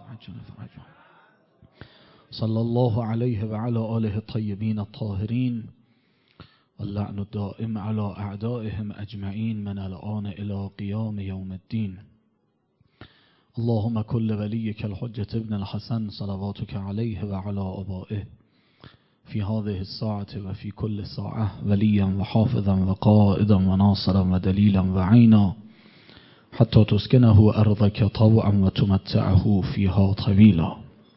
صلی الله علیه و علی آله الطیبین الطاهرین واللعن الدائم علی اعدائهم اجمعین من الآن الی قیام یوم الدین. اللهم كل وليك الحجة ابن الحسن صلواتك عليه وعلى آبائه في هذه الساعة وفي كل ساعة وليا وحافظا وقائدا وناصرا ودليلا وعينا حتى تسكنه أرضك طوعا وتمتعه فيها طويلا.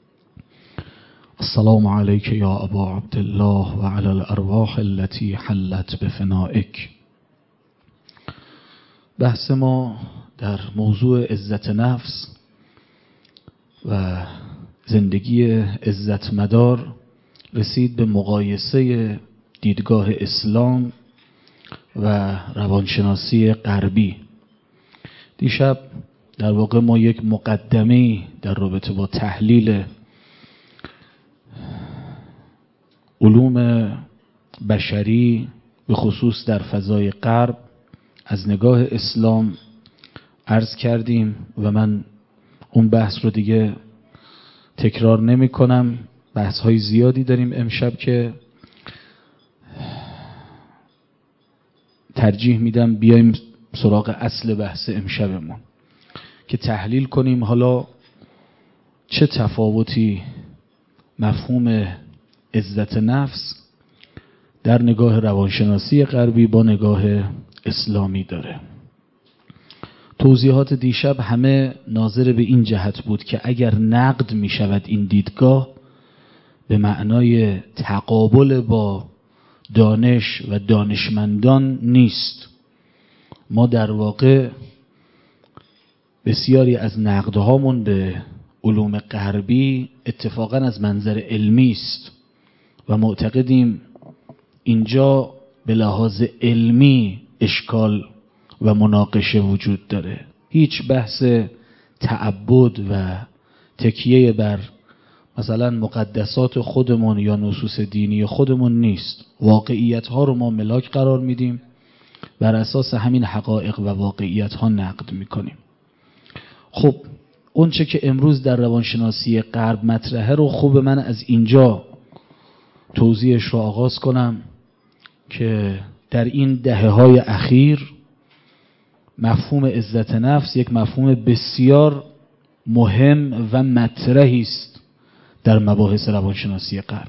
السلام عليك يا أبا عبد الله وعلى الأرواح التي حلت بفنائك. بحث ما در موضوع عزت نفس و زندگی عزت مدار رسید به مقایسه دیدگاه اسلام و روانشناسی غربی. دیشب در واقع ما یک مقدمه در رابطه با تحلیل علوم بشری به خصوص در فضای غرب از نگاه اسلام عرض کردیم و من اون بحث رو دیگه تکرار نمی کنم. بحث های زیادی داریم امشب که ترجیح میدم بیایم سراغ اصل بحث امشبمون که تحلیل کنیم حالا چه تفاوتی مفهوم عزت نفس در نگاه روانشناسی غربی با نگاه اسلامی داره. توضیحات دیشب همه ناظر به این جهت بود که اگر نقد می شود این دیدگاه به معنای تقابل با دانش و دانشمندان نیست. ما در واقع بسیاری از نقدهامون به علوم غربی اتفاقا از منظر علمی است و معتقدیم اینجا به لحاظ علمی اشکال و مناقشه وجود داره. هیچ بحث تعبد و تکیه بر مثلا مقدسات خودمون یا نصوص دینی خودمون نیست. واقعیت ها رو ما ملاک قرار میدیم، بر اساس همین حقایق و واقعیت ها نقد میکنیم. خب اون چه که امروز در روانشناسی غرب مطرحه رو خوب من از اینجا توضیحش رو آغاز کنم که در این دهه‌های اخیر مفهوم عزت نفس یک مفهوم بسیار مهم و مطرحی است در مباحث روانشناسی غرب،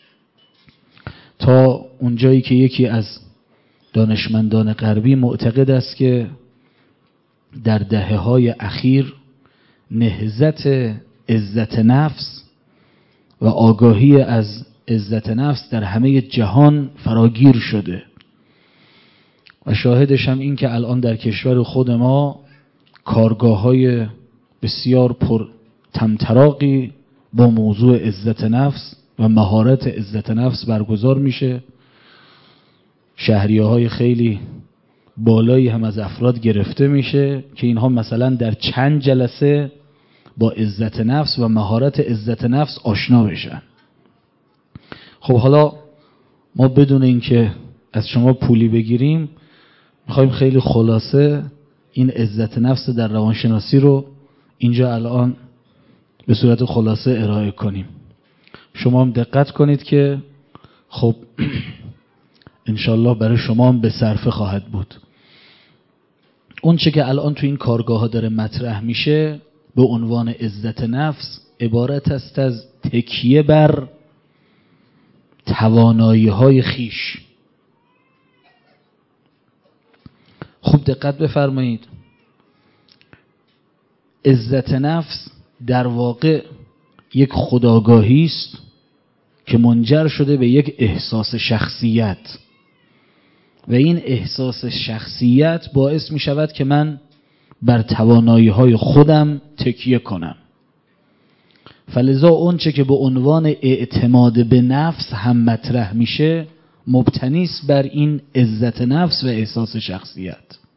تا اونجایی که یکی از دانشمندان غربی معتقد است که در دهه‌های اخیر نهضت عزت نفس و آگاهی از عزت نفس در همه جهان فراگیر شده و شاهدش هم این که الان در کشور خود ما کارگاه‌های بسیار پر طمطراقی با موضوع عزت نفس و مهارت عزت نفس برگزار میشه. شهریه‌های خیلی بالایی هم از افراد گرفته میشه که اینها مثلا در چند جلسه با عزت نفس و مهارت عزت نفس آشنا بشن. خب حالا ما بدون اینکه از شما پولی بگیریم میخوایم خیلی خلاصه این عزت نفس در روانشناسی رو اینجا الان به صورت خلاصه ارائه کنیم. شما هم دقت کنید که خب انشالله برای شما هم به صرفه خواهد بود. اون چه که الان تو این کارگاه ها داره مطرح میشه به عنوان عزت نفس عبارت است از تکیه بر توانایی های خیش. خوب دقت بفرمایید، عزت نفس در واقع یک خودآگاهی است که منجر شده به یک احساس شخصیت و این احساس شخصیت باعث می شود که من بر توانایی های خودم تکیه کنم. فلذا اون چه که به عنوان اعتماد به نفس هم مطرح میشه مبتنی است بر این عزت نفس و احساس شخصیت.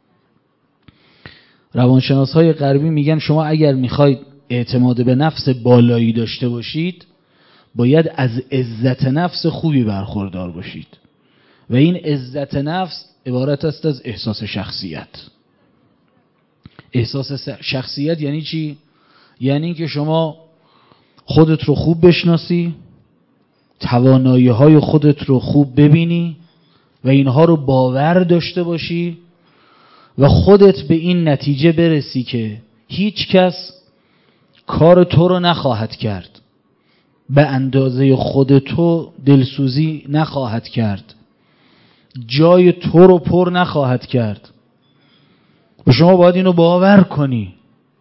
روانشناس های غربی میگن شما اگر میخواید اعتماد به نفس بالایی داشته باشید باید از عزت نفس خوبی برخوردار باشید و این عزت نفس عبارت است از احساس شخصیت. احساس شخصیت یعنی چی؟ یعنی که شما خودت رو خوب بشناسی، توانایی های خودت رو خوب ببینی و اینها رو باور داشته باشی و خودت به این نتیجه برسی که هیچ کس کار تو رو نخواهد کرد، به اندازه خود تو دلسوزی نخواهد کرد، جای تو رو پر نخواهد کرد و شما باید اینو باور کنی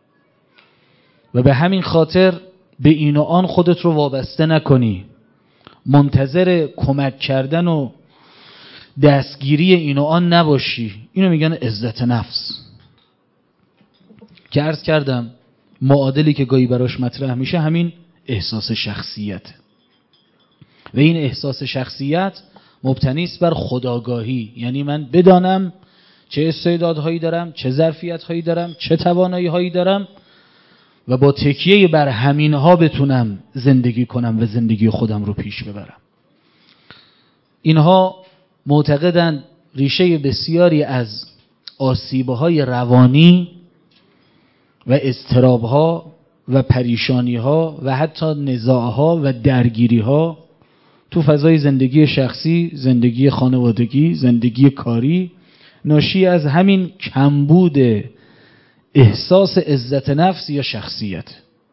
و به همین خاطر به این و آن خودت رو وابسته نکنی، منتظر کمک کردن و دستگیری این و آن نباشی. اینو میگن عزت نفس که عرض کردم معادلی که گاهی براش مطرح میشه همین احساس شخصیت و این احساس شخصیت مبتنی است بر خودآگاهی، یعنی من بدانم چه استعدادهایی دارم، چه ظرفیت‌هایی دارم، چه توانایی‌هایی دارم و با تکیه بر همینها بتونم زندگی کنم و زندگی خودم رو پیش ببرم. اینها معتقدند ریشه بسیاری از آسیب‌های روانی و اضطراب‌ها و پریشانی‌ها و حتی نزاع‌ها و درگیری‌ها تو فضای زندگی شخصی، زندگی خانوادگی، زندگی کاری ناشی از همین کمبود احساس عزت نفس یا شخصیت.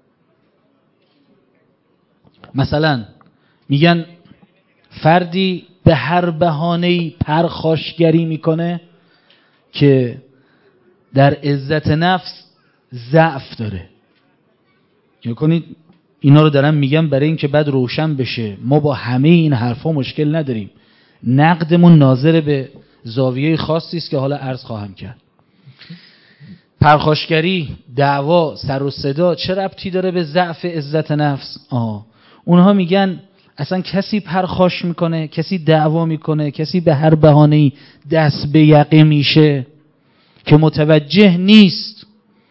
مثلا میگن فردی به هر بهانه‌ای پرخاشگری میکنه که در عزت نفس ضعف داره. یا کنید اینا رو دارم میگم برای اینکه بعد روشن بشه ما با همه این حرفا مشکل نداریم، نقدمون ناظر به زاویه خاصی است که حالا عرض خواهم کرد. پرخاشگری، دعوا، سر و صدا چه ربطی داره به ضعف عزت نفس؟ اونها میگن اصلا کسی پرخاش میکنه، کسی دعوا میکنه، کسی به هر بهانه‌ای دست به یقه میشه که متوجه نیست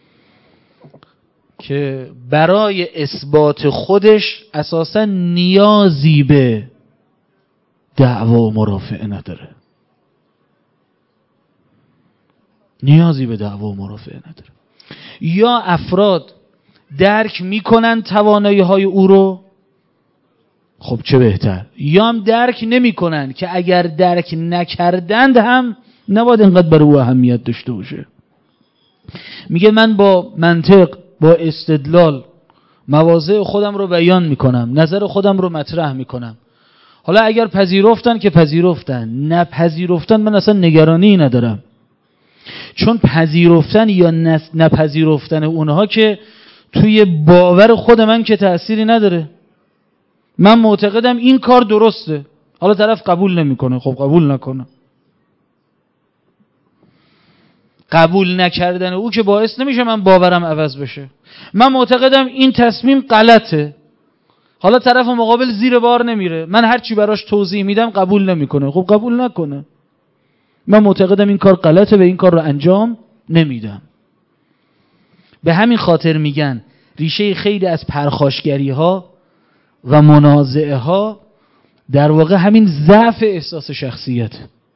که برای اثبات خودش اساسا نیازی به دعوا و مرافعه نداره. نیازی به دعوا و مرافعه نداره. یا افراد درک میکنن توانایی های او رو، خب چه بهتر، یا هم درک نمیکنن که اگر درک نکردند هم نباید اینقدر برای او اهمیت داشته باشه. میگه من با منطق، با استدلال مواضع خودم رو بیان میکنم، نظر خودم رو مطرح میکنم. حالا اگر پذیرفتن که پذیرفتن، نپذیرفتن من اصلا نگرانی ندارم، چون پذیرفتن یا نپذیرفتن اونها که توی باور خود من که تأثیری نداره. من معتقدم این کار درسته، حالا طرف قبول نمیکنه، خب قبول نکنه. قبول نکردن او که باعث نمیشه من باورم عوض بشه. من معتقدم این تصمیم غلطه، حالا طرف مقابل زیر بار نمیره، من هرچی براش توضیح میدم قبول نمیکنه، خب قبول نکنه. من معتقدم این کار غلطه و این کار رو انجام نمیدم. به همین خاطر میگن ریشه خیلی از پرخاشگری ها و منازعه ها در واقع همین ضعف احساس شخصیت.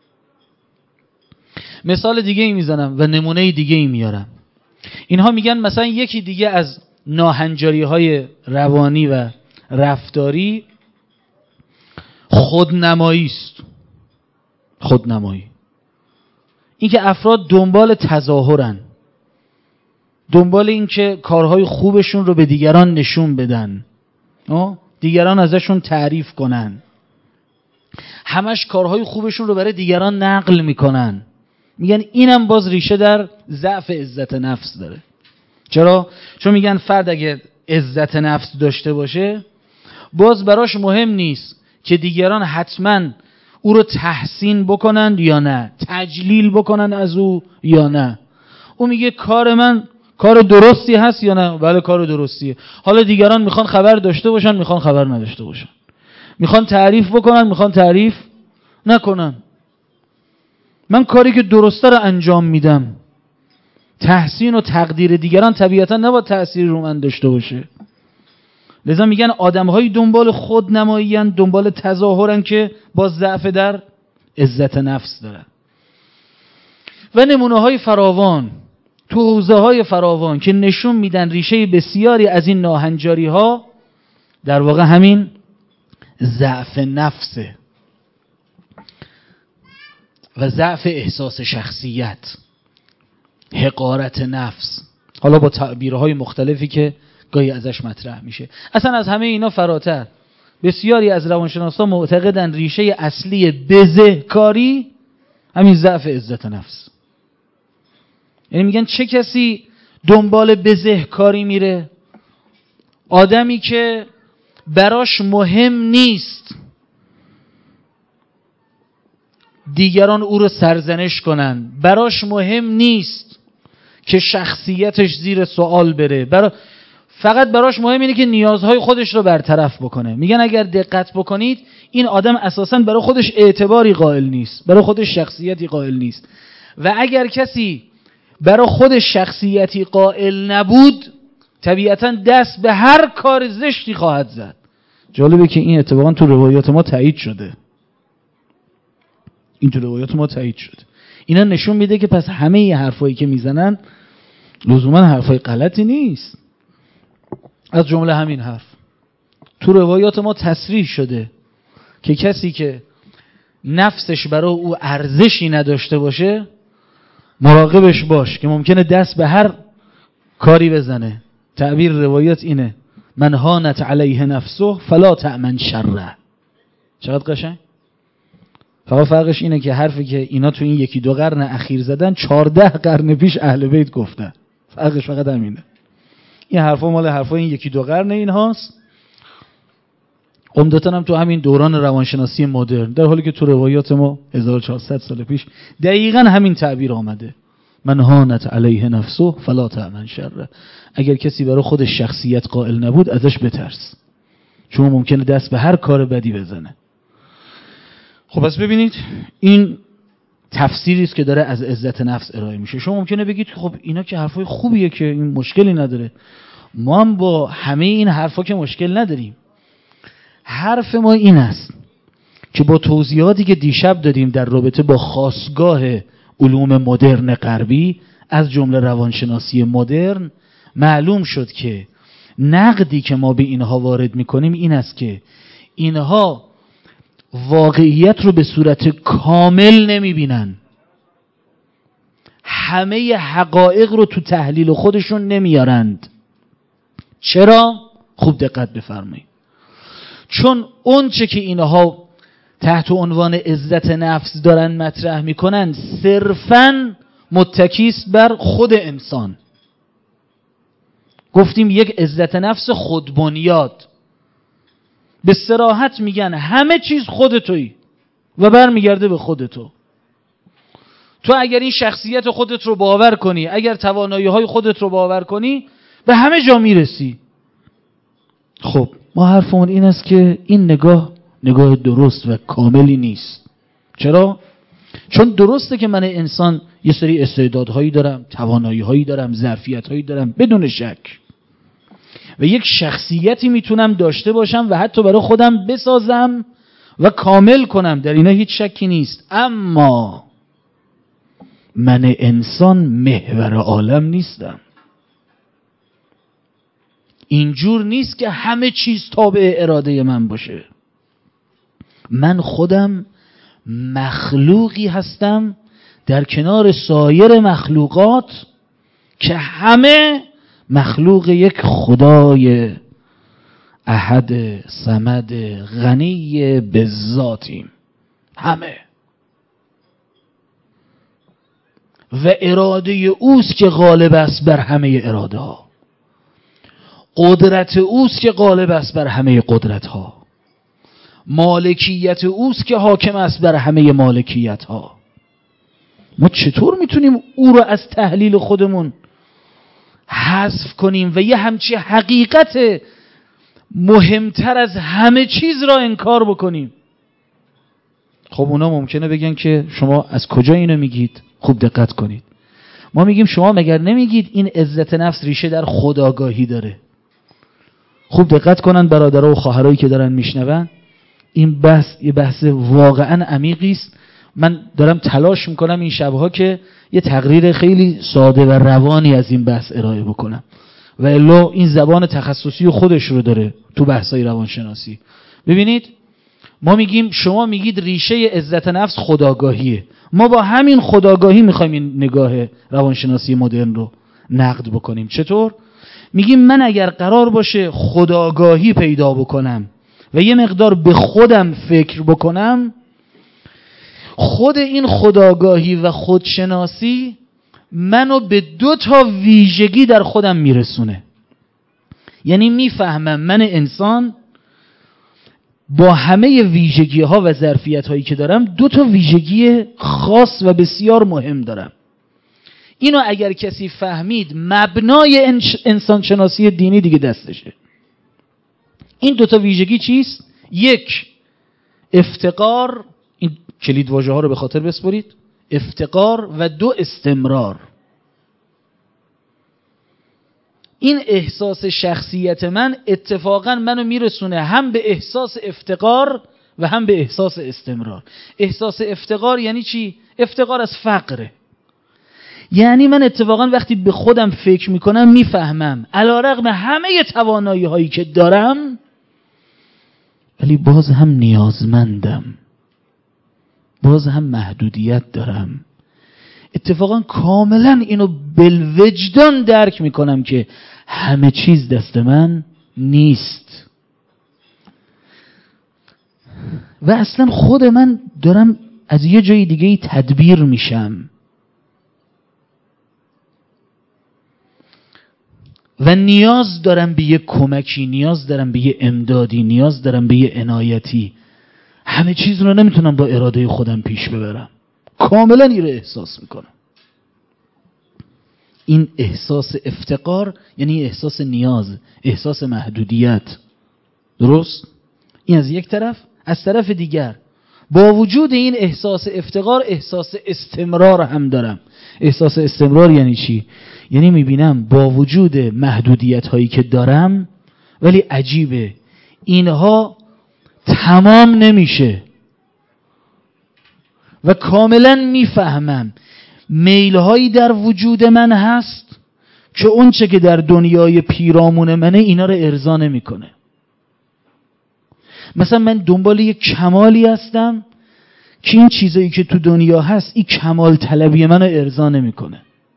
مثال دیگه ای میزنم و نمونه دیگه ای میارم. اینها میگن مثلا یکی دیگه از ناهنجاری های روانی و رفتاری خودنمایی است. خودنمایی، این که افراد دنبال تظاهرن، دنبال این که کارهای خوبشون رو به دیگران نشون بدن، دیگران ازشون تعریف کنن، همش کارهای خوبشون رو برای دیگران نقل میکنن. میگن اینم باز ریشه در ضعف عزت نفس داره. چرا؟ چون میگن فرد اگه عزت نفس داشته باشه باز براش مهم نیست که دیگران حتما او رو تحسین بکنن یا نه، تجلیل بکنن از او یا نه. او میگه کار من کار درستی هست یا نه؟ بله کار درستیه. حالا دیگران میخوان خبر داشته باشن، میخوان خبر نداشته باشن، میخوان تعریف بکنن، میخوان تعریف نکنن. من کاری که درسته رو انجام میدم. تحسین و تقدیر دیگران طبیعتا نباید تأثیری رو من داشته باشه. لذا میگن آدم‌های دنبال خودنمایی‌اند، دنبال تظاهرن که با ضعف در عزت نفس دارن. و نمونه‌های فراوان تو حوزه‌های فراوان که نشون میدن ریشه بسیاری از این ناهنجاری‌ها در واقع همین ضعف نفسه و ضعف احساس شخصیت، حقارت نفس، حالا با تعبیرهای مختلفی که گاهی ازش مطرح میشه. اصلا از همه اینا فراتر بسیاری از روانشناسان معتقدن ریشه اصلی بزهکاری همین ضعف عزت نفس. یعنی میگن چه کسی دنبال بزهکاری میره؟ آدمی که براش مهم نیست دیگران او رو سرزنش کنن، براش مهم نیست که شخصیتش زیر سوال بره، فقط براش مهم اینه که نیازهای خودش رو برطرف بکنه. میگن اگر دقت بکنید این آدم اساساً برای خودش اعتباری قائل نیست، برای خودش شخصیتی قائل نیست. و اگر کسی برای خودش شخصیتی قائل نبود طبیعتاً دست به هر کار زشتی خواهد زد. جالبه که این اتفاقاً تو روایات ما تایید شده. اینا نشون میده که پس همه این حرفایی که میزنن لزوما حرفای غلطی نیست. از جمله همین حرف تو روایات ما تصریح شده که کسی که نفسش برای او ارزشی نداشته باشه مراقبش باش که ممکنه دست به هر کاری بزنه. تعبیر روایات اینه: من هانت علیه نفسه فلا تأمن شره. چقدر قشنگ. فقط فرقش اینه که حرفی که اینا تو این 1-2 قرن اخیر زدن 14 قرن پیش اهل بیت گفتن. فرقش فقط همینه. این حرفا مال حرفای این 1-2 قرن این هاست. عمدتاً هم تو همین دوران روانشناسی مدرن، در حالی که تو روایات ما 1400 سال پیش دقیقاً همین تعبیر آمده: من هانت علیه نفسه فلا تأمن شره. اگر کسی برای خودش شخصیت قائل نبود ازش بترس، چون ممکنه دست به هر کار بدی بزنه. خب پس ببینید این تفسیری است که داره از عزت نفس ارائه میشه. شما ممکنه بگید خب اینا که حرفای خوبیه که این مشکلی نداره. ما هم با همه این حرفا که مشکل نداریم. حرف ما این است که با توضیحاتی که دیشب دادیم در رابطه با خاستگاه علوم مدرن غربی از جمله روانشناسی مدرن معلوم شد که نقدی که ما به اینها وارد میکنیم این است که اینها واقعیت رو به صورت کامل نمیبینن، همه حقایق رو تو تحلیل خودشون نمیارند. چرا؟ خوب دقت بفرمایید. چون اون چه که اینها تحت عنوان عزت نفس دارن مطرح میکنن صرفاً متکی است بر خود انسان. گفتیم یک عزت نفس خودبنیاد. به صراحت میگن همه چیز خودتویی و برمیگرده به خودتو. تو اگر این شخصیت خودت رو باور کنی، اگر توانایی‌های خودت رو باور کنی، به همه جا میرسی. خب ما حرفمون این است که این نگاه درست و کاملی نیست. چرا؟ چون درسته که من انسان یه سری استعدادهایی دارم، توانایی‌هایی دارم، ظرفیت‌هایی دارم بدون شک، و یک شخصیتی میتونم داشته باشم و حتی برای خودم بسازم و کامل کنم، در اینا هیچ شکی نیست. اما من انسان محور عالم نیستم. اینجور نیست که همه چیز تابع اراده من باشه. من خودم مخلوقی هستم در کنار سایر مخلوقات که همه مخلوق یک خدای احد صمد غنی به ذاتیم. همه. و اراده اوست که غالب است بر همه اراده ها. قدرت اوست که غالب است بر همه قدرت ها. مالکیت اوست که حاکم است بر همه مالکیت ها. ما چطور میتونیم او رو از تحلیل خودمون حذف کنیم و یه همچی حقیقت مهمتر از همه چیز را انکار بکنیم؟ خب اونا ممکنه بگن که شما از کجا اینو میگید؟ خوب دقت کنید. ما میگیم شما مگر نمیگید این عزت نفس ریشه در خودآگاهی داره؟ خوب دقت کنن برادرها و خواهرایی که دارن میشنون، این یه بحث واقعا عمیقی است. من دارم تلاش میکنم این شبها که یه تقریر خیلی ساده و روانی از این بحث ارائه بکنم و الا این زبان تخصصی خودش رو داره تو بحثای روانشناسی. ببینید ما میگیم، شما میگید ریشه عزت نفس خودآگاهیه، ما با همین خودآگاهی میخوایم این نگاه روانشناسی مدرن رو نقد بکنیم. چطور؟ میگیم من اگر قرار باشه خودآگاهی پیدا بکنم و یه مقدار به خودم فکر بکنم، خود این خودآگاهی و خودشناسی منو به 2 ویژگی در خودم میرسونه. یعنی میفهمم من انسان با همه ویژگی ها و ظرفیت هایی که دارم 2 ویژگی خاص و بسیار مهم دارم. اینو اگر کسی فهمید مبنای انسان شناسی دینی دیگه دستشه. این 2 ویژگی چیست؟ 1 افتقار، این کلید واژه ها رو به خاطر بسپرید، افتقار، و 2 استمرار. این احساس شخصیت من اتفاقا منو میرسونه هم به احساس افتقار و هم به احساس استمرار. احساس افتقار یعنی چی؟ افتقار از فقره. یعنی من اتفاقا وقتی به خودم فکر میکنم میفهمم علیرغم همه توانایی هایی که دارم ولی باز هم نیازمندم، باز هم محدودیت دارم. اتفاقا کاملا اینو بالوجدان درک میکنم که همه چیز دست من نیست و اصلا خود من دارم از یه جای دیگه تدبیر میشم و نیاز دارم به یه کمکی، نیاز دارم به یه امدادی، نیاز دارم به یه عنایتی. همه چیز رو نمیتونم با اراده خودم پیش ببرم. کاملا این رو احساس میکنم. این احساس افتقار یعنی احساس نیاز، احساس محدودیت. درست؟ این از یک طرف. از طرف دیگر با وجود این احساس افتقار احساس استمرار هم دارم. احساس استمرار یعنی چی؟ یعنی میبینم با وجود محدودیت هایی که دارم ولی عجیبه اینها تمام نمیشه و کاملا میفهمم میل هایی در وجود من هست که اون چه که در دنیای پیرامون منه اینا رو ارضا نمیکنه. مثلا من دنبال یک کمالی هستم که این چیزایی که تو دنیا هست این کمال طلبی منو ارضا نمیکنه.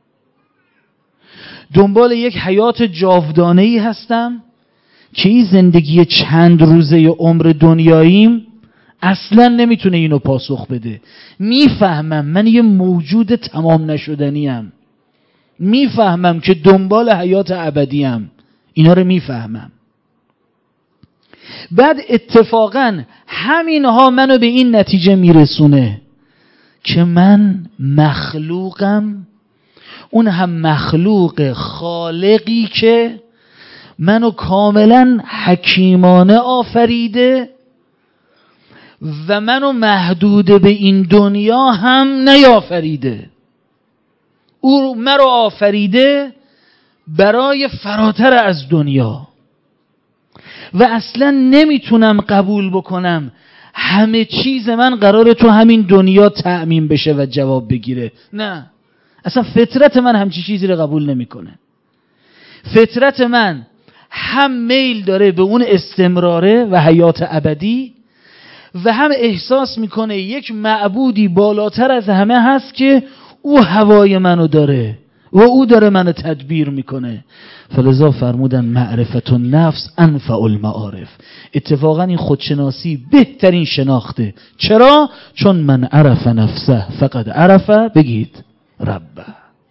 دنبال یک حیات جاودانه‌ای هستم که این زندگی چند روزه عمر دنیاییم اصلا نمیتونه اینو پاسخ بده. میفهمم من یه موجود تمام نشدنیم، میفهمم که دنبال حیات ابدیم، اینا رو میفهمم. بعد اتفاقا همینها منو به این نتیجه میرسونه که من مخلوقم، اون هم مخلوق خالقی که منو کاملا حکیمانه آفریده و منو محدود به این دنیا هم نیافریده. او مرا آفریده برای فراتر از دنیا و اصلا نمیتونم قبول بکنم همه چیز من قراره تو همین دنیا تأمین بشه و جواب بگیره. نه، اصلا فطرت من همچی چیزی رو قبول نمیکنه. فطرت من هم میل داره به اون استمراره و حیات ابدی و هم احساس میکنه یک معبودی بالاتر از همه هست که او هوای منو داره و او داره منو تدبیر میکنه. فلذا فرمودن معرفت النفس انفع المعارف. اتفاقا این خودشناسی بهترین شناخته. چرا؟ چون من عرف نفسه فقد عرف بگید ربه.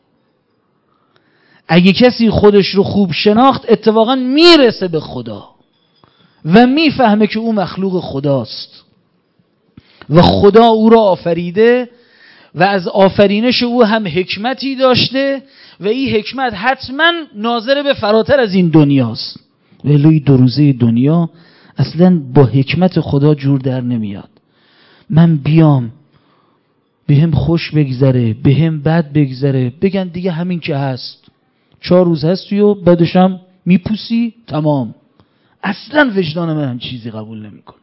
اگه کسی خودش رو خوب شناخت اتفاقا میرسه به خدا و میفهمه که او مخلوق خداست و خدا او را آفریده و از آفرینش او هم حکمتی داشته و این حکمت حتما ناظر به فراتر از این دنیاست. ولی 2 روزه دنیا اصلا با حکمت خدا جور در نمیاد. من بیام بهم خوش بگذره بهم بد بگذره بگن دیگه همین که هست، 4 روز هستی و بعدشم میپوسی تمام. اصلا وجدان من هم چیزی قبول نمیکنه.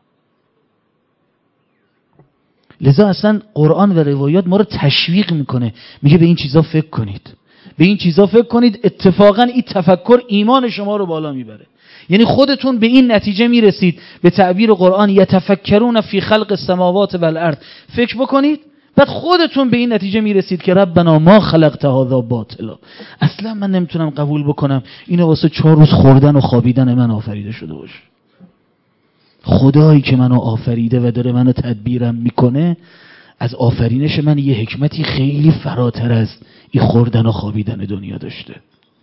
لذا اصلا قرآن و روایات ما رو تشویق میکنه، میگه به این چیزا فکر کنید، به این چیزا فکر کنید. اتفاقا این تفکر ایمان شما رو بالا میبره. یعنی خودتون به این نتیجه میرسید، به تعبیر قرآن یتفکرون فی خلق السماوات والارض، فکر بکنید، بعد خودتون به این نتیجه میرسید که ربنا ما خلقت هذا باطلا، اصلا من نمیتونم قبول بکنم اینو واسه 4 روز خوردن و خوابیدن من آفریده شده باشه. خدایی که منو آفریده و داره منو تدبیرم میکنه، از آفرینش من یه حکمتی خیلی فراتر از این خوردن و خوابیدن دنیا داشته.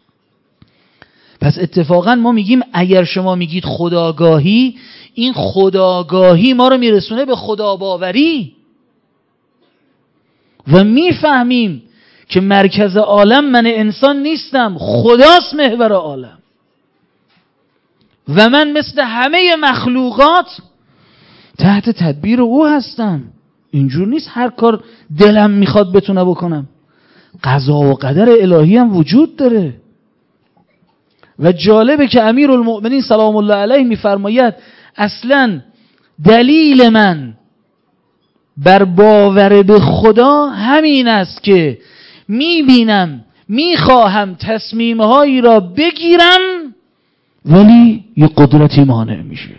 پس اتفاقا ما میگیم اگر شما میگید خداگاهی، این خداگاهی ما رو میرسونه به خدا باوری و میفهمیم که مرکز عالم من انسان نیستم، خداست محور عالم و من مثل همه مخلوقات تحت تدبیر او هستم. اینجور نیست هر کار دلم میخواد بتونه بکنم. قضا و قدر الهی هم وجود داره. و جالبه که امیرالمؤمنین سلام الله علیه میفرماید اصلا دلیل من بر باور به خدا همین است که میبینم میخواهم تصمیمهایی را بگیرم ولی یه قدرتی مانع میشه.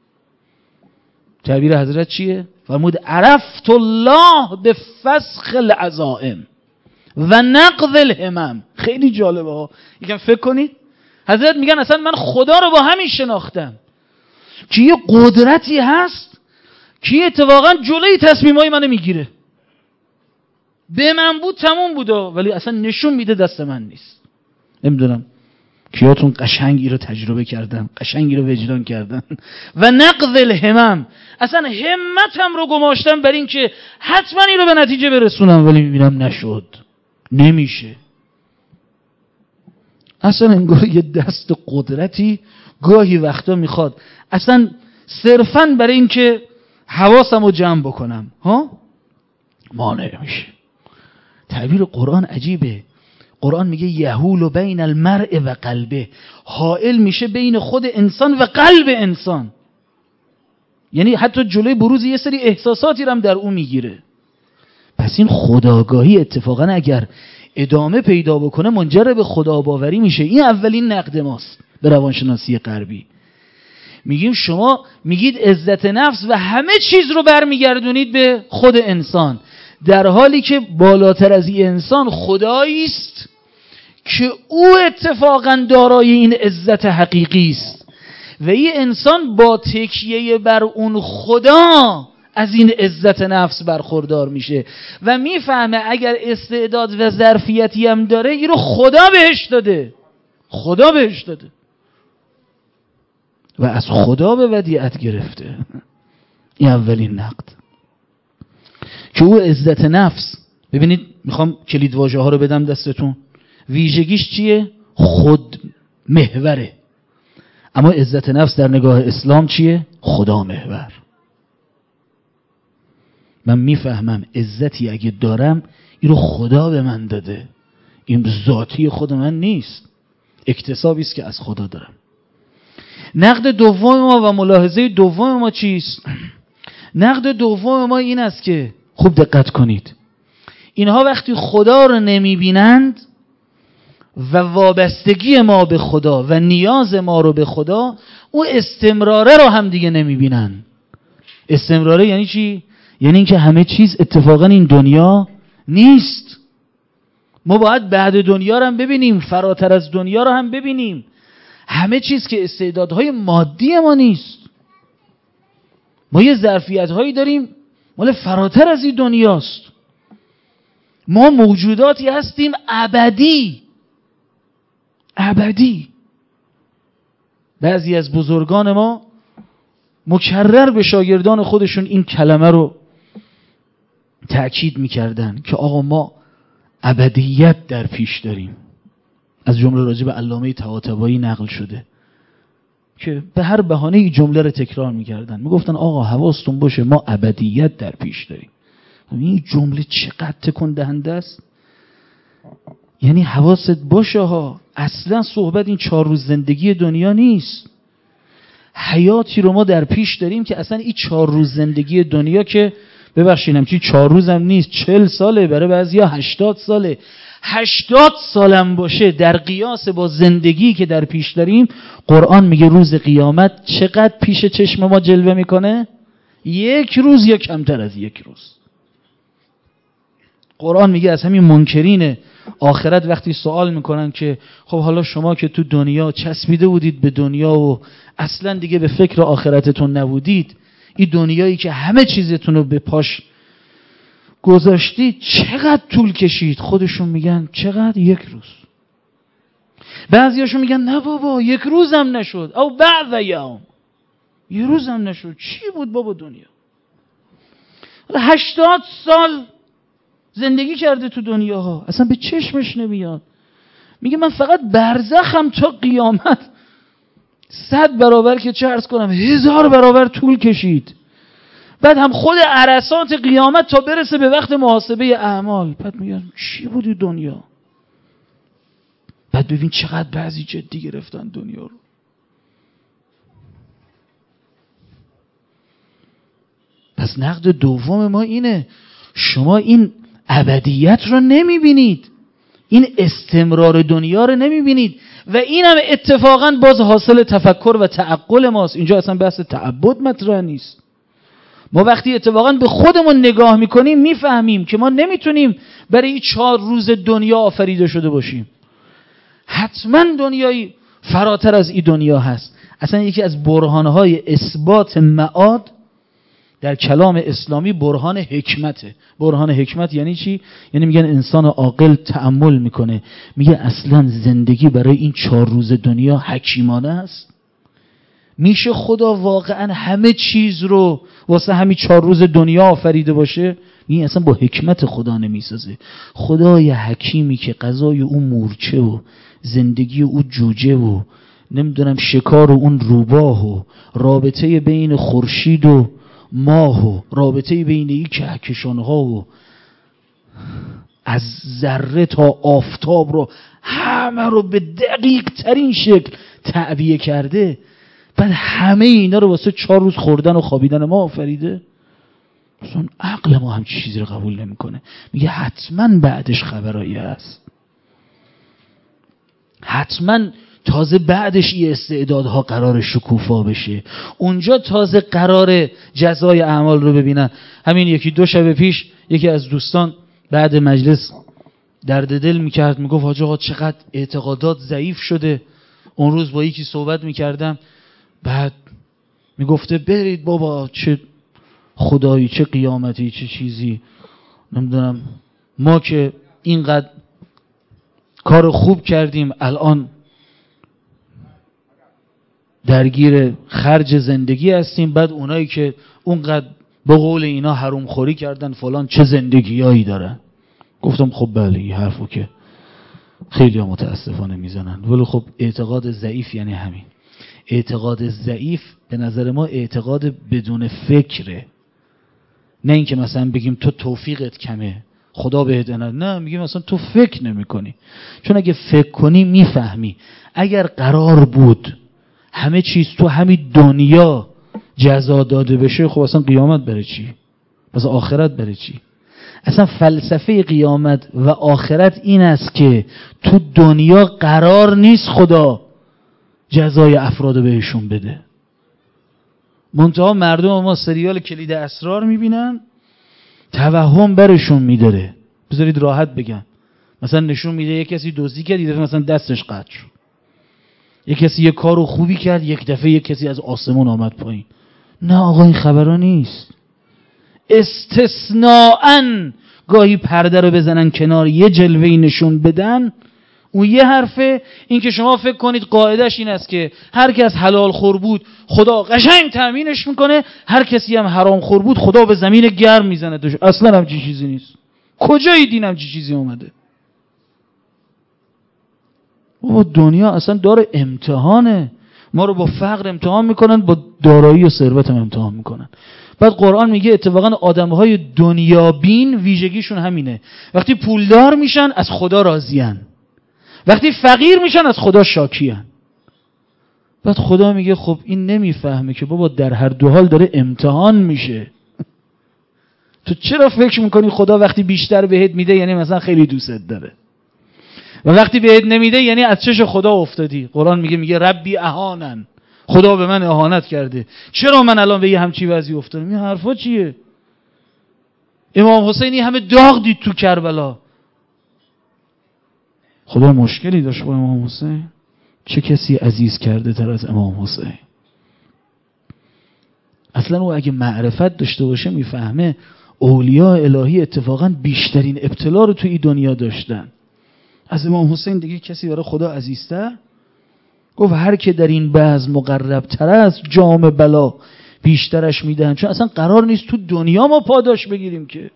تعبیر حضرت چیه؟ فرمود عرفت الله به فسخ العزائم و نقض الهمم. خیلی جالبه ها، یکم فکر کنید. حضرت میگن اصلا من خدا رو با همین شناختم که یه قدرتی هست که اتفاقا جلوی تصمیمای منو میگیره. به من بود تموم بود ولی اصلا نشون میده دست من نیست. نمیدونم کیاتون قشنگی رو تجربه کردن، قشنگی رو وجدان کردن. و نقض الهمم، اصلا همتم رو گماشتم بر این که حتما این رو به نتیجه برسونم ولی میبینم نشد، نمیشه. اصلا انگار یه دست قدرتی گاهی وقتا میخواد اصلا صرفاً برای این که حواسم رو جمع بکنم مانع میشه. تعبیر قرآن عجیبه. قرآن میگه یحول بین المرء و قلبه، حائل میشه بین خود انسان و قلب انسان. یعنی حتی جلوی بروز یه سری احساساتی رو هم در اون میگیره. پس این خداگاهی اتفاقا اگر ادامه پیدا بکنه منجر به خدا باوری میشه. این اولین نقد ماست به روانشناسی غربی. میگیم شما میگید عزت نفس و همه چیز رو برمیگردونید به خود انسان، در حالی که بالاتر از این انسان خدایی است که او اتفاقا دارای این عزت حقیقی است و این انسان با تکیه بر اون خدا از این عزت نفس برخوردار میشه و میفهمه اگر استعداد و ظرفیتی هم داره این رو خدا بهش داده، خدا بهش داده و از خدا به ودیعت گرفته. این اولین نقد که او عزت نفس. ببینید میخوام کلید واژه ها رو بدم دستتون. ویژگیش چیه؟ خود محوره. اما عزت نفس در نگاه اسلام چیه؟ خدا محور. من میفهمم عزتی اگه دارم این رو خدا به من داده، این ذاتی خود من نیست، اکتسابی است که از خدا دارم. نقد دوم ما و ملاحظه دوم ما چیست؟ نقد دوم ما این است که خوب دقت کنید، اینها وقتی خدا رو نمیبینند و وابستگی ما به خدا و نیاز ما رو به خدا، او استمراره رو هم دیگه نمیبینن. استمراره یعنی چی؟ یعنی اینکه همه چیز اتفاقا این دنیا نیست. ما باید بعد دنیا رو هم ببینیم، فراتر از دنیا رو هم ببینیم. همه چیز که استعدادهای مادی ما نیست. ما یه ظرفیت‌هایی داریم مال فراتر از این دنیاست. ما موجوداتی هستیم ابدی. ابدی. بعضی از بزرگان ما مکرر به شاگردان خودشون این کلمه رو تأکید میکردن که آقا ما ابدیت در پیش داریم. از جمله راجع به علامه طباطبایی نقل شده که به هر بهانه این جمله رو تکرار میکردن، میگفتن آقا حواستون باشه ما ابدیت در پیش داریم. این جمله چقدر تکون دهنده است. یعنی حواست باشه ها، اصلا صحبت این 4 روز زندگی دنیا نیست. حیاتی رو ما در پیش داریم که اصلا این 4 روز زندگی دنیا که ببخشینم چی 4 روزم نیست، 40 ساله، برای بعضیا 80 ساله. 80 سالم باشه در قیاس با زندگی که در پیش داریم، قرآن میگه روز قیامت چقدر پیش چشم ما جلوه میکنه؟ 1 روز یا کمتر از 1 روز. قرآن میگه از همین منکرین آخرت وقتی سوال میکنن که خب حالا شما که تو دنیا چسبیده بودید به دنیا و اصلا دیگه به فکر آخرتتون نبودید، این دنیایی که همه چیزتون رو به پاش گذاشتید چقدر طول کشید؟ خودشون میگن چقدر؟ 1 روز. بعضیاشون میگن نه بابا 1 روزم نشد، او بعد یوم، 1 روزم نشد. چی بود بابا دنیا؟ 80 سال زندگی کرده تو دنیاها، اصلا به چشمش نمیاد. میگه من فقط برزخم تا قیامت 100 برابر که چه عرض کنم 1000 برابر طول کشید. بعد هم خود عرصات قیامت تا برسه به وقت محاسبه اعمال. بعد میگن چی بودی دنیا؟ بعد ببین چقدر بعضی جدی گرفتن دنیا رو. پس نقد دوم ما اینه، شما این ابدیت رو نمیبینید، این استمرار دنیا رو نمیبینید و این هم اتفاقا باز حاصل تفکر و تعقل ماست. اینجا اصلا بحث تعبد مطرح نیست. ما وقتی اتفاقا به خودمون نگاه میکنیم میفهمیم که ما نمیتونیم برای این 4 روز دنیا آفریده شده باشیم. حتما دنیایی فراتر از این دنیا هست. اصلا یکی از برهانهای اثبات معاد در کلام اسلامی برهان حکمته. برهان حکمت یعنی چی؟ یعنی میگن انسان عاقل تأمل میکنه، میگه اصلا زندگی برای این 4 روز دنیا حکیمانه است؟ میشه خدا واقعا همه چیز رو واسه همین 4 روز دنیا آفریده باشه؟ این اصلا با حکمت خدا نمیسازه. خدای حکیمی که قضای اون مورچه و زندگی او جوجه و نمیدونم شکار اون روباه و رابطه بین خورشید و ماه و رابطه بین این کهکشان‌ها و از ذره تا آفتاب رو همه رو به دقیق ترین شکل تعبیه کرده، بعد همه اینا رو واسه 4 روز خوردن و خوابیدن ما آفریده؟ اصلا عقل ما همچین چیزی رو قبول نمیکنه. میگه حتما بعدش خبرایی هست، حتما تازه بعدش این استعدادها قرار شکوفا بشه، اونجا تازه قرار جزای اعمال رو ببینن. همین 1-2 شب پیش یکی از دوستان بعد مجلس درد دل میکرد، میگفت حاج آقا چقدر اعتقادات ضعیف شده. اون روز با یکی صحبت میکردم، بعد میگفته برید بابا چه خدایی چه قیامتی چه چیزی، نمیدونم ما که اینقدر کار خوب کردیم الان درگیر خرج زندگی هستیم، بعد اونایی که اونقدر به قول اینا حروم خوری کردن فلان چه زندگیایی دارن. گفتم خب بله این حرفو که خیلی متاسفانه میزنن، ولی خب اعتقاد ضعیف یعنی همین. اعتقاد ضعیف به نظر ما اعتقاد بدون فکره، نه اینکه مثلا بگیم تو توفیقت کمه خدا بهت نه، میگیم مثلا تو فکر نمی کنی. چون اگه فکر کنی میفهمی اگر قرار بود همه چیز تو همین دنیا جزا داده بشه، خب اصلا قیامت برای چی؟ پس آخرت برای چی؟ اصلا فلسفه قیامت و آخرت این است که تو دنیا قرار نیست خدا جزای افراد بهشون بده. منتها مردم ما سریال کلید اسرار میبینن، توهم برشون میداره. بذارید راحت بگم، مثلا نشون میده یک کسی دزدی کرد، یه دفعه مثلا دستش قطع شد. یک کسی یه کارو خوبی کرد، یک دفعه یک کسی از آسمون آمد پایین. نه آقا این خبرها نیست. استثناءً گاهی پرده رو بزنن کنار، یه جلوه‌ای نشون بدن، اون یه حرفه. این که شما فکر کنید قاعدش این است که هر کس حلال خور بود خدا قشنگ تأمینش میکنه، هر کسی هم حرام خور بود خدا به زمین گرم میزنه توش. اصلا هم چیزی نیست. کجای دین هم چیزی اومده؟ بابا دنیا اصلا داره امتحانه. ما رو با فقر امتحان میکنن، با دارایی و ثروت هم امتحان میکنن. بعد قرآن میگه اتفاقا آدمهای دنیابین ویژگیشون همینه، وقتی پولدار میشن از خدا راضیان، وقتی فقیر میشن از خدا شاکیان. بعد خدا میگه خب این نمیفهمه که بابا در هر دو حال داره امتحان میشه. تو چرا فکر میکنی خدا وقتی بیشتر بهت میده یعنی مثلا خیلی دوستت داره؟ و وقتی بهت نمیده یعنی از چش خدا افتادی. قرآن میگه ربی اهانن، خدا به من اهانت کرده، چرا من الان به یه همچی وضعی افتادم؟ این حرفا چیه؟ امام حسینی همه داغ دید تو کربلا، خدا مشکلی داشت با امام حسین؟ چه کسی عزیز کرده تر از امام حسین؟ اصلا او اگه معرفت داشته باشه میفهمه اولیاء الهی اتفاقا بیشترین ابتلا رو توی دنیا داشتن. از امام حسین دیگه کسی برای خدا عزیزتر؟ گفت هر که در این بعض مقرب تر است جام بلا بیشترش میدن، چون اصلا قرار نیست تو دنیا ما پاداش بگیریم که.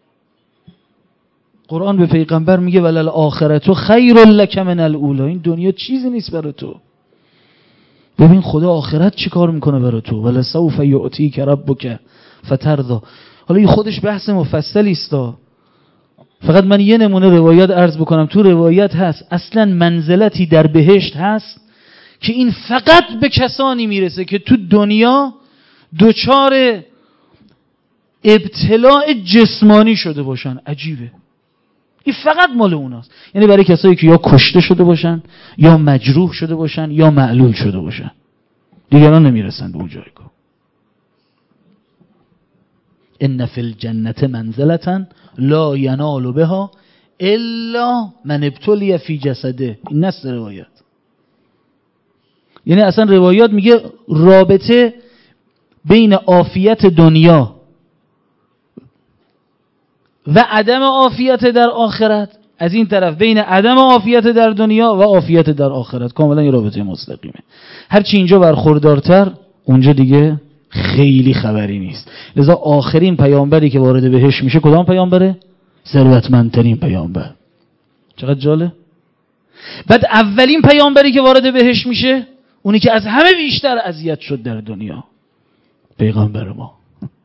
قرآن به پیغمبر میگه ولل آخرت خیر لک من الاولی، این دنیا چیزی نیست برای تو. ببین خدا آخرت چی کار میکنه برای تو. ولسوف یعطیک ربک فترضی. حالا این خودش بحث مفصلی است، فقط من یه نمونه روایت عرض بکنم. تو روایت هست اصلا منزلتی در بهشت هست که این فقط به کسانی میرسه که تو دنیا دچار ابتلاع جسمانی شده باشن. عجیبه، این فقط مال اوناست. یعنی برای کسایی که یا کشته شده باشن یا مجروح شده باشن یا معلول شده باشن، دیگران نمیرسن به اون جایگاه. ان فی الجنة منزلة لا ینال بها الا من ابتلی فی جسده. این نص روایت. یعنی اصلا روایات میگه رابطه بین عافیت دنیا و عدم عافیت در آخرت، از این طرف بین عدم عافیت در دنیا و عافیت در آخرت، کاملا یه رابطه مستقیمه. هرچی اینجا برخوردارتر اونجا دیگه خیلی خبری نیست. لذا آخرین پیامبری که وارد بهشت میشه کدام پیامبره؟ ثروتمندترین پیامبر. چقدر جالب. بعد اولین پیامبری که وارد بهشت میشه اونی که از همه بیشتر اذیت شد در دنیا، پیغمبر ما.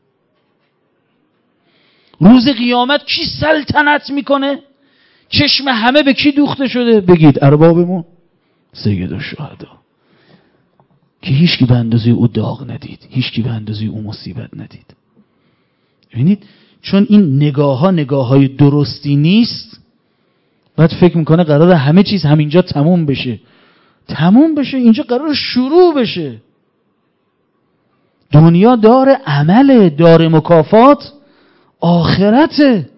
روز قیامت کی سلطنت میکنه؟ چشم همه به کی دوخته شده؟ بگید اربابمون سید الشهدا، که هیچ کی به اندازه او داغ ندید، هیچ کی به اندازه او مصیبت ندید. ببینید چون این نگاه‌های درستی نیست، بعد فکر میکنه قراره همه چیز همینجا تموم بشه. اینجا قراره شروع بشه. دنیا دار عمله، دار مکافات آخرته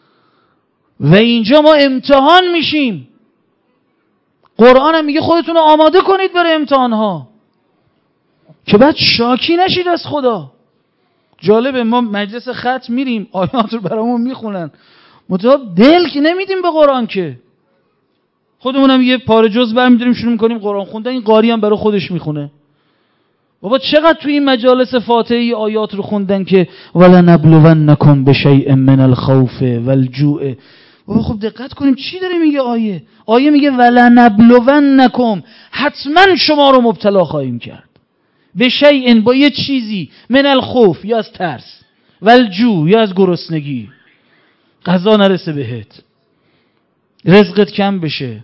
و اینجا ما امتحان میشیم. قرآن هم میگه خودتون رو آماده کنید برای امتحانها که بعد شاکی نشید از خدا. جالبه ما مجلس ختم میریم آیات رو برامون میخونن، مطابق دل که نمیدیم به قرآن، که خودمونم یه پاره جز برمی‌داریم شروع می‌کنیم قرآن خوندن. این قاری هم برای خودش میخونه. بابا چقدر توی این مجالس فاتحه آیات رو خوندن که ولنبلونکم بشیء من الخوف والجوع. بابا خب دقت کنیم چی داره میگه آیه میگه ولنبلونکم، حتما شما رو مبتلا خواهیم کرد، بشیء با یه چیزی، من الخوف یا از ترس، والجوع یا از گرسنگی، غذا نرسه بهت، رزقت کم بشه،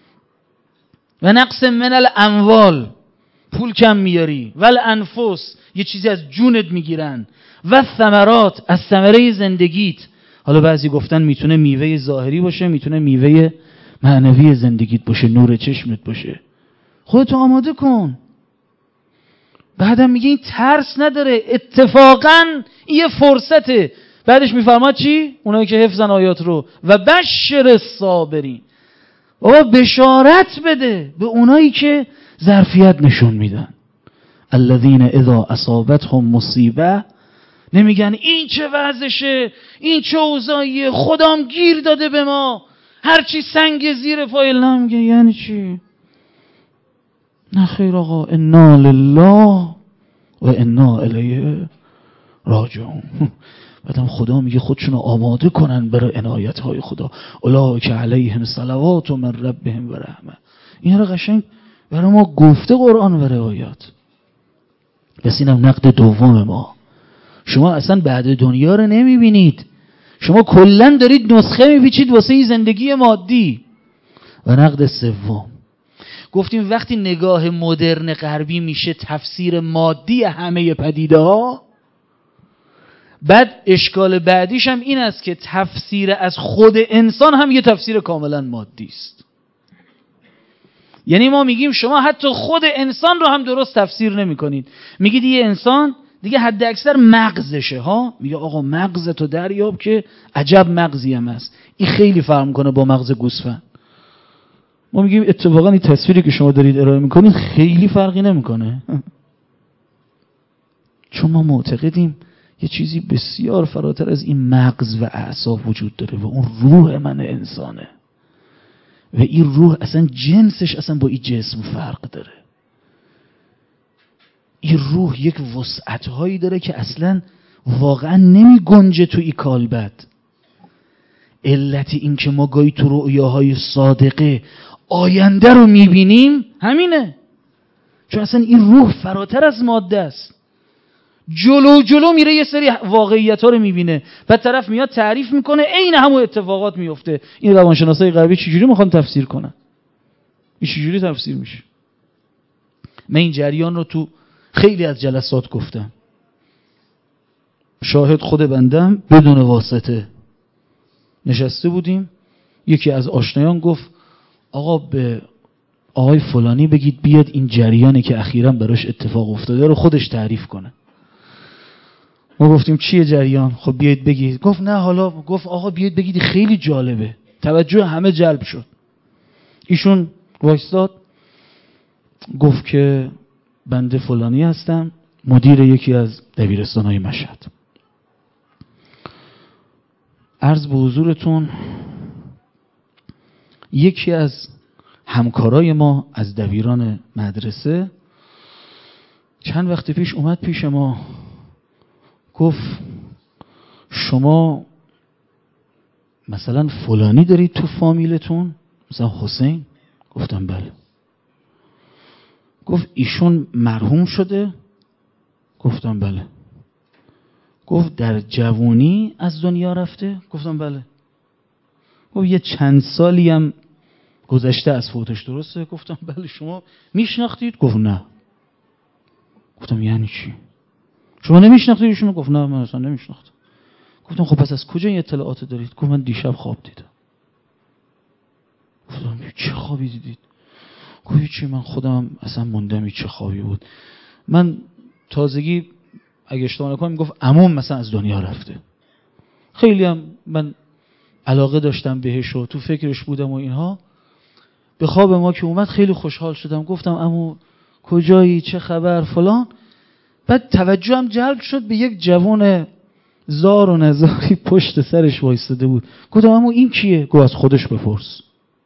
و نقص من الاموال، پول کم میاری، والانفس یه چیزی از جونت میگیرن، و ثمرات از ثمره زندگیت. حالا بعضی گفتن میتونه میوه ظاهری باشه، میتونه میوه معنوی زندگیت باشه، نور چشمت باشه. خودتو آماده کن. بعدم میگه این ترس نداره، اتفاقا این فرصته. بعدش میفرماد چی؟ اونایی که حفظن آیات رو و بشر الصابرین، بابا بشارت بده به اونایی که ظرفیت نشون میدن. الذین اذا اصابتهم مصیبه، نمیگن این چه وضعشه، این چه اوضاعیه، خدام گیر داده به ما، هرچی سنگ زیر پای. نمیگه یعنی چی؟ نه خیر آقا، انا لله و انا الیه راجعون. بعدم خدا میگه خودشونو آماده کنن برای عنایت‌های خدا. اولئک علیهم صلوات من ربهم و رحمه. این رو قشنگ برای ما گفته قرآن و روایات. پس اینم نقد دوم ما. شما اصلا بعد دنیا رو نمیبینید، شما کلن دارید نسخه میپیچید واسه زندگی مادی. و نقد سوم گفتیم وقتی نگاه مدرن غربی میشه تفسیر مادی همه پدیده ها، بعد اشکال بعدیش هم این است که تفسیر از خود انسان هم یه تفسیر کاملا مادی است. یعنی ما میگیم شما حتی خود انسان رو هم درست تفسیر نمی‌کنید. میگید یه انسان دیگه حد اکثر مغزشه ها، میگه آقا مغزتو دریاب که عجب مغزی هم هست. این خیلی فرق میکنه با مغز گوسفند. ما میگیم اتفاقا این تصویری که شما دارید ارائه میکنید خیلی فرقی نمیکنه. چون ما معتقدیم یه چیزی بسیار فراتر از این مغز و اعصاب وجود داره و اون روح من انسانه و این روح اصلا جنسش اصلا با این جسم فرق داره. این روح یک وسعت‌هایی داره که اصلا واقعا نمی گنجه تو این کالبد. علت این که ما گاهی تو رؤیاهای صادقه آینده رو میبینیم همینه، چون اصلا این روح فراتر از ماده است. جلو میره یه سری واقعیت ها رو میبینه، بعد طرف میاد تعریف میکنه عین همون اتفاقات میفته. این روانشناسای غربی چجوری میخوان تفسیر کنن؟ این چجوری تفسیر میشه؟ من این جریان رو تو خیلی از جلسات گفتم، شاهد خود بندم، بدون واسطه نشسته بودیم، یکی از آشنایان گفت آقا به آقای فلانی بگید بیاد این جریانی که اخیراً براش اتفاق افتاده رو خودش تعریف کنه. ما گفتیم چیه جریان؟ خب بیاید بگید. گفت نه حالا، گفت آقا بیاید بگید خیلی جالبه. توجه همه جلب شد. ایشون وایستاد گفت که بنده فلانی هستم، مدیر یکی از دبیرستان‌های مشهد. عرض به حضورتون یکی از همکارای ما از دبیران مدرسه چند وقت پیش اومد پیش ما، گفت شما مثلا فلانی دارید تو فامیلتون، مثلا حسین؟ گفتم بله. گفت ایشون مرحوم شده؟ گفتم بله. گفت در جوانی از دنیا رفته؟ گفتم بله. گفت یه چند سالی هم گذشته از فوتش، درسته؟ گفتم بله. شما میشناختید؟ گفت نه. گفتم یعنی چی؟ شما نمیشناختید ایشونو؟ گفت نه من اصلا نمیشناختم. گفتم خب پس از کجا این اطلاعات دارید؟ گفت من دیشب خواب دیدم. گفتم چه خوابی دیدید؟ گفت چی، من خودم اصلا موندم چه خوابی بود. من تازگی اگه اشتباه نکنم میگفت عموم مثلا از دنیا رفته. خیلی هم من علاقه داشتم بهش و تو فکرش بودم و اینها. به خواب ما که اومد خیلی خوشحال شدم، گفتم عمو کجایی، چه خبر فلان. بعد توجهم جلب شد به یک جوان زار و نزاری پشت سرش وایستاده بود. گفتم عمو این کیه؟ گفت از خودش بپرس.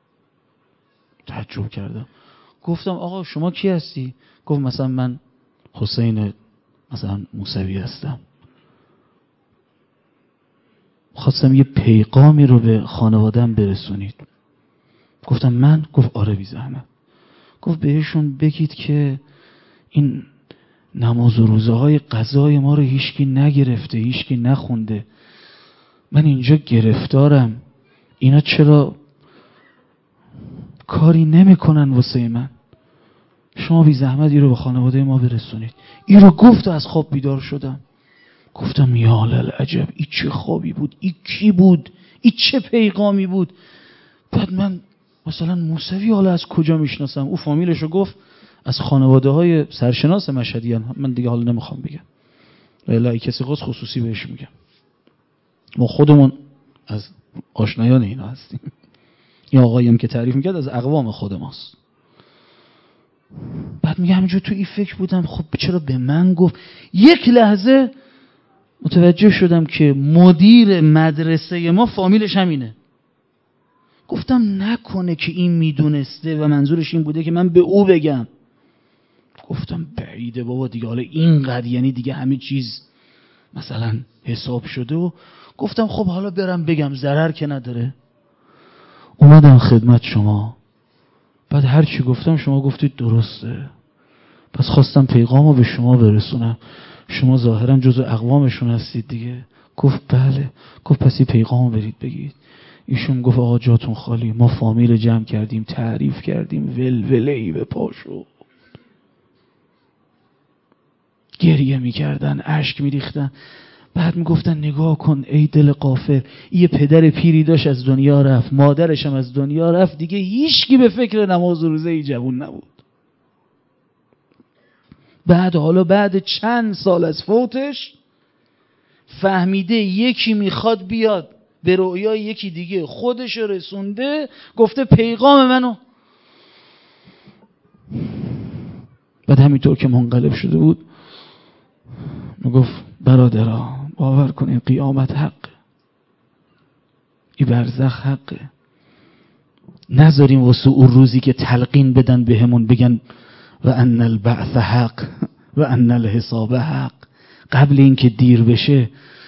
تعجب کردم. گفتم آقا شما کی هستی؟ گفت مثلا من حسین مثلا موسوی هستم. خواستم یه پیغامی رو به خانواده‌ام برسونید. گفتم من؟ گفت آره بی زحمت. گفت بهشون بگید که این نماز و روزه های قضای ما رو هیچکی نگرفته، هیچکی نخونده. من اینجا گرفتارم، اینا چرا کاری نمیکنن واسه من؟ شما بی زحمت این رو به خانواده ما برسونید. این رو گفت و از خواب بیدار شدم. گفتم یا للعجب، این چه خوابی بود؟ این کی بود؟ این چه پیغامی بود؟ بعد من مثلا موسوی حالا از کجا میشناسم؟ او فامیلشو گفت از خانواده های سرشناس مشهدی هستن. من دیگه حالا نمیخوام بگم، ولی کسی خواست خصوصی بهش میگم. ما خودمون از آشنایان اینا هستیم. یا آقاییم که تعریف میکرد از اقوام خود ماست. بعد میگه همینجور تو این فکر بودم خب چرا به من گفت. یک لحظه متوجه شدم که مدیر مدرسه ما فامیلش همینه. گفتم نکنه که این میدونسته و منظورش این بوده که من به او بگم. گفتم بعیده بابا دیگه، حالا اینقدر یعنی دیگه همه چیز مثلا حساب شده. و گفتم خب حالا برم بگم، ضرر که نداره. اومدم خدمت شما، بعد هر چی گفتم شما گفتید درسته، پس خواستم پیغامو به شما برسونم. شما ظاهرا جزو اقوامشون هستید دیگه. گفت بله. گفت پس این پیغامو برید بگید. ایشون گفت آقا جاتون خالی، ما فامیل جمع کردیم، تعریف کردیم، ولوله‌ای به پاشو. گریه میکردن، اشک میریختن. بعد میگفتن نگاه کن ای دل غافل، یه پدر پیری داشت از دنیا رفت، مادرش هم از دنیا رفت، دیگه هیچکی به فکر نماز و روزه ای جوون نبود. بعد چند سال از فوتش فهمیده یکی میخواد بیاد به رؤیای یکی دیگه خودش رسونده، گفته پیغام منو. بعد همینطور که منقلب شده بود میگفت برادرها باور کنین قیامت حق، این برزخ حقه. نذاریم واسه اون روزی که تلقین بدن بهمون بگن و ان البعث حق و ان الحساب حق، قبل اینکه دیر بشه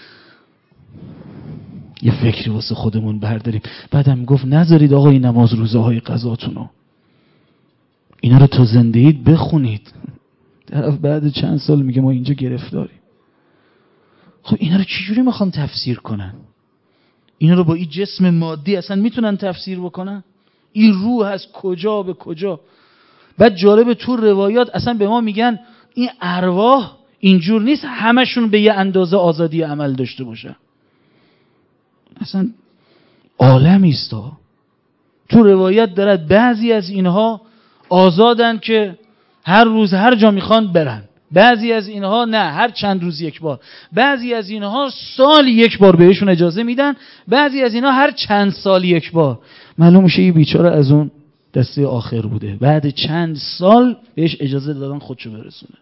یه فکری واسه خودمون برداریم. بعدم گفت نذارید آقا این نماز روزه های قضاتونو اینا رو تو زندگیت بخونید. طرف بعد چند سال میگه ما اینجا گرفتاریم. خب اینا رو چجوری میخوان تفسیر کنن؟ اینا رو با این جسم مادی اصلا میتونن تفسیر بکنن؟ این روح از کجا به کجا؟ بعد جالب تو روایات اصلا به ما میگن این ارواح اینجور نیست همشون به یه اندازه آزادی عمل داشته باشن. اصلا عالمی است. تو روایت دارد بعضی از اینها آزادن که هر روز هر جا میخوان برن، بعضی از اینها نه هر چند روز یک بار، بعضی از اینها سال یک بار بهشون اجازه میدن، بعضی از اینها هر چند سال یک بار. معلوم میشه این بیچاره از اون دسته آخر بوده، بعد چند سال بهش اجازه دادن خودشو برسونه.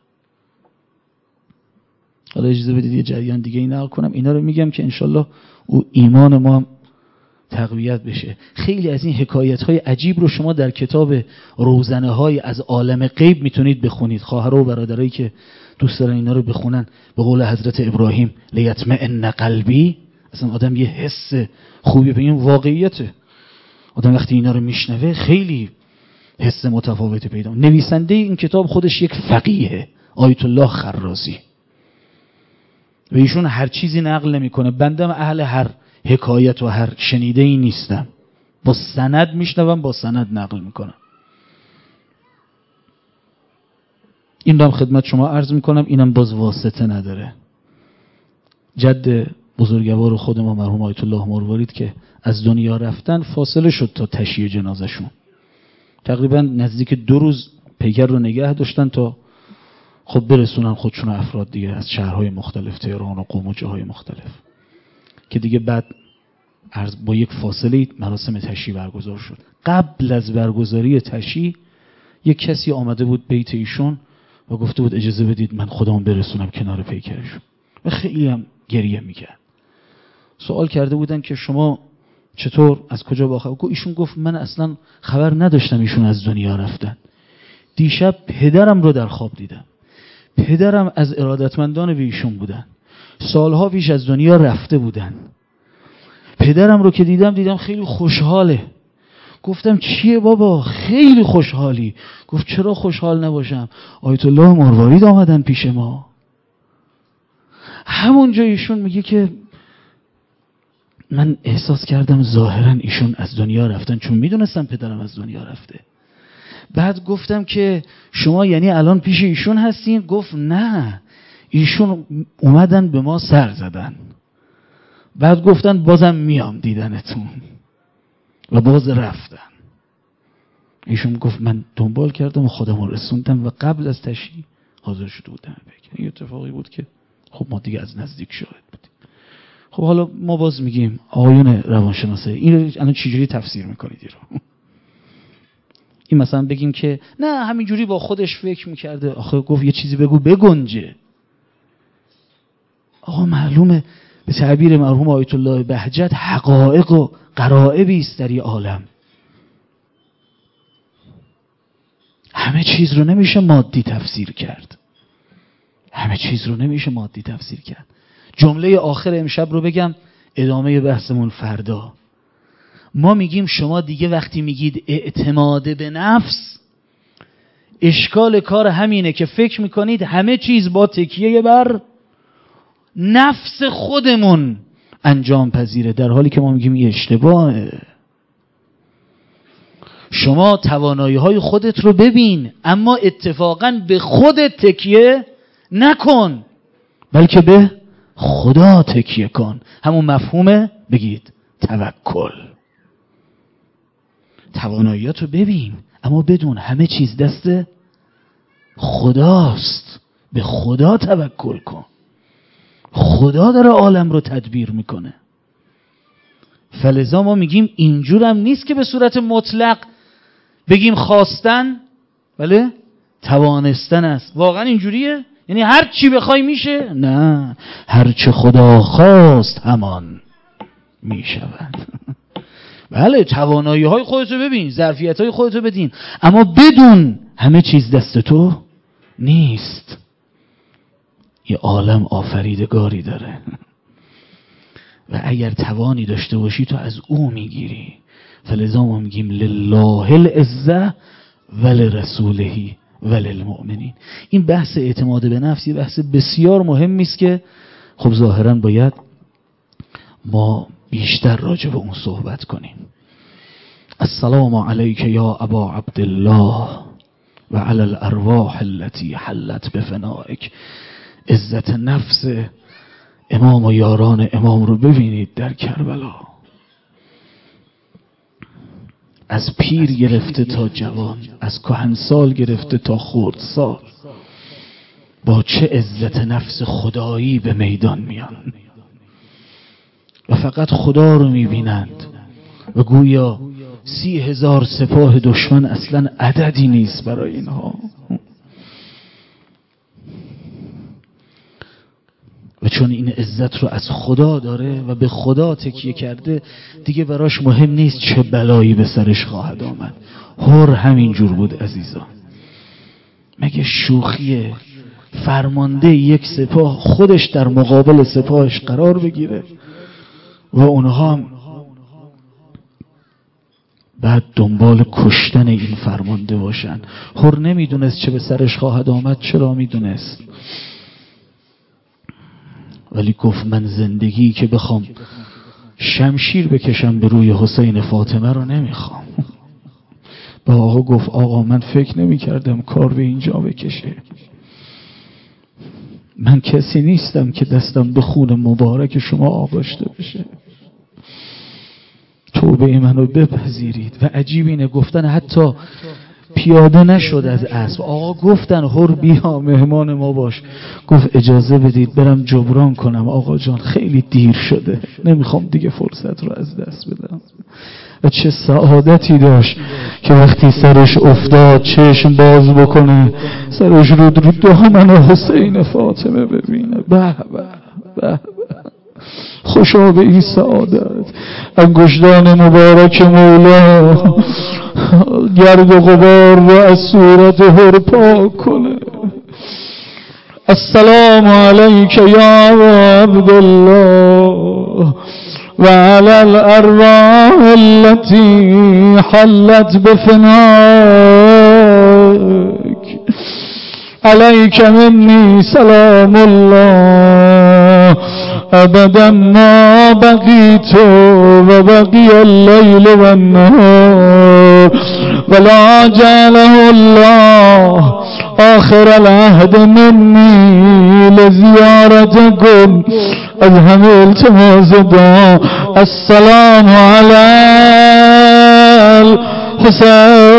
حالا اجازه بدید یه جریان دیگه نقل کنم، اینا رو میگم که انشالله او ایمان ما هم تقویت بشه. خیلی از این حکایت‌های عجیب رو شما در کتاب روزنه‌های از عالم غیب میتونید بخونید. خواهرها و برادرایی که دوست دارن اینا رو بخونن، به قول حضرت ابراهیم لیطمئن قلبی، اصلا آدم یه حس خوبی به این واقعیته. آدم وقتی اینا رو میشنوه خیلی حس متفاوتی پیدا. نویسنده این کتاب خودش یک فقیهه، آیت الله خرازی، و ایشون هر چیزی نقل نمیکنه. بنده اهل هر حکایت و هر شنیده ای نیستم، با سند میشنوم، با سند نقل میکنم. این رو هم خدمت شما عرض میکنم، اینم باز واسطه نداره. جد بزرگوار خود ما مرحوم آیت الله مروارید که از دنیا رفتن فاصله شد تا تشییع جنازشون، تقریبا نزدیک 2 روز پیکر رو نگه داشتن تا خب برسونن خودشون افراد دیگه از شهرهای مختلف، تهران و قم و جاهای مختلف، که دیگه بعد با یک فاصله مراسم تشییع برگزار شد. قبل از برگزاری تشییع یک کسی آمده بود بیت ایشون و گفته بود اجازه بدید من خودم برسونم کنار پیکرشون، و خیلی هم گریه میکرد. سوال کرده بودن که شما چطور، از کجا با خبر؟ ایشون گفت من اصلا خبر نداشتم ایشون از دنیا رفتن. دیشب پدرم رو در خواب دیدم. پدرم از ارادتمندان ایشون بودن، سالها پیش از دنیا رفته بودن. پدرم رو که دیدم خیلی خوشحاله. گفتم چیه بابا خیلی خوشحالی؟ گفت چرا خوشحال نباشم، آیت الله مروارید آمدن پیش ما. همونجا ایشون میگه که من احساس کردم ظاهرا ایشون از دنیا رفتن، چون میدونستم پدرم از دنیا رفته. بعد گفتم که شما یعنی الان پیش ایشون هستین؟ گفت نه، ایشون اومدن به ما سر زدن، بعد گفتن بازم میام دیدنتون، و باز رفتن. ایشون گفت من دنبال کردم و خودم رسوندم و قبل از تشییع حاضر شده بودم. این اتفاقی بود که خب ما دیگه از نزدیک شاهد بودیم. خب حالا ما باز میگیم آقایون روانشناسه این رو الان چجوری تفسیر میکنید رو؟ این مثلا بگیم که نه همینجوری با خودش فکر میکرده. آخه گفت یه چیزی بگو بگنجه. آقا معلومه به تعبیر مرحوم آیت الله بهجت حقایق و غرایبی است در این عالم. همه چیز رو نمیشه مادی تفسیر کرد. جمله آخر امشب رو بگم، ادامه بحثمون فردا. ما میگیم شما دیگه وقتی میگید اعتماد به نفس، اشکال کار همینه که فکر میکنید همه چیز با تکیه بر نفس خودمون انجام پذیره، در حالی که ما میگیم این اشتباهه. شما توانایی های خودت رو ببین، اما اتفاقا به خودت تکیه نکن، بلکه به خدا تکیه کن. همون مفهومه، بگید توکل. تواناییاتو ببین، اما بدون همه چیز دست خداست. به خدا توکل کن. خدا داره عالم رو تدبیر میکنه. فلذا ما میگیم اینجورم نیست که به صورت مطلق بگیم خواستن بله توانستن است. واقعا اینجوریه؟ یعنی هر چی بخوای میشه؟ نه، هر چه خدا خواست همان میشود. بله، توانایی های خودتو ببین، ظرفیت های خودتو بدین، اما بدون همه چیز دست تو نیست. یه عالم آفریدگاری داره و اگر توانی داشته باشی تو از او میگیری. فلذا ما میگیم لله العزة ولرسوله وللمؤمنین. این بحث اعتماد به نفس یه بحث بسیار مهمی است که خب ظاهرا باید ما بیشتر راجع به اون صحبت کنیم. السلام علیک یا ابا عبدالله و علی الارواح التي حلت بفنائک. عزت نفس امام و یاران امام رو ببینید در کربلا، از پیر گرفته تا جوان، از کهنسال گرفته تا خردسال، با چه عزت نفس خدایی به میدان میان و فقط خدا رو میبینند و گویا 30,000 سپاه دشمن اصلا عددی نیست برای اینها. و چون این عزت رو از خدا داره و به خدا تکیه کرده، دیگه براش مهم نیست چه بلایی به سرش خواهد آمد. هر همینجور بود عزیزان. مگه شوخیه فرمانده یک سپاه خودش در مقابل سپاهش قرار بگیره و اونها هم بعد دنبال کشتن این فرمانده باشن؟ هر نمیدونست چه به سرش خواهد آمد. چرا میدونست؟ ولی گفت من زندگی که بخوام شمشیر بکشم به روی حسین فاطمه رو نمیخوام. با آقا گفت آقا من فکر نمی کردم کار به اینجا بکشه. من کسی نیستم که دستم به خون مبارک شما آغشته بشه. توبه منو بپذیرید. و عجیب اینه گفتن حتی پیاده نشد از اسب. آقا گفتن هر بیا مهمان ما باش. گفت اجازه بدید برم جبران کنم آقا جان، خیلی دیر شده، نمیخوام دیگه فرصت رو از دست بدم. و چه سعادتی داشت که وقتی سرش افتاد چشم باز بکنه، سرش رو دامن حسین فاطمه ببینه. به به به، خوشا به این سعادت. انگشتان مبارک مولا گرد و غبار رو از صورت هر پاک کنه. السلام علیک یا عبدالله و علی الارواح التي حلت بفنائک. علیک منی سلام الله ابدا ما بقیت و بقی اللیل و النهار ولا جعله الله آخر العهد منی لزیارتکم. از همه التماس دعا السلام علی الحسین